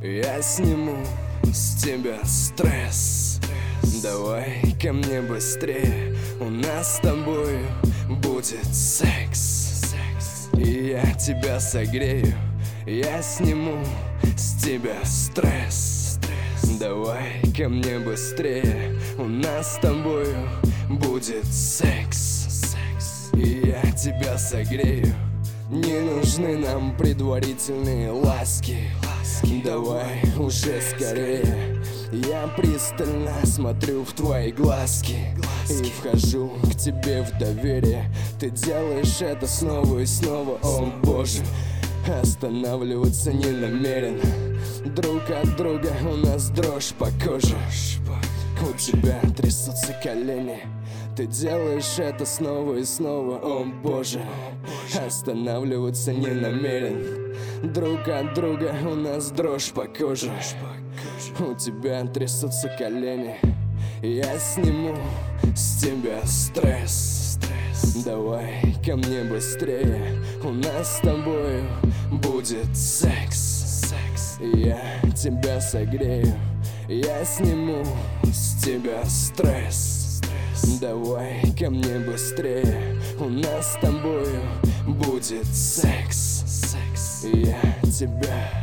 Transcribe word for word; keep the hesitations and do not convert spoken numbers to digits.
Я сниму с тебя стресс. Давай ко мне быстрее, у нас с тобою будет секс. И я тебя согрею, я сниму с тебя стресс. Давай ко мне быстрее, у нас с тобою будет секс. И я тебя согрею. Не нужны нам предварительные ласки. Давай уже скорее. Я пристально смотрю в твои глазки и вхожу к тебе в доверие. Ты делаешь это снова и снова, о боже. Останавливаться не намерен. Друг от друга у нас дрожь по коже. У тебя трясутся колени. Ты делаешь это снова и снова, о боже. Останавливаться не намерен. Друг от друга у нас дрожь по коже. У тебя трясутся колени. Я сниму с тебя стресс. Давай ко мне быстрее, у нас с тобою будет секс. Я тебя согрею, я сниму с тебя стресс. Давай ко мне быстрее, у нас с тобою будет секс. Я тебя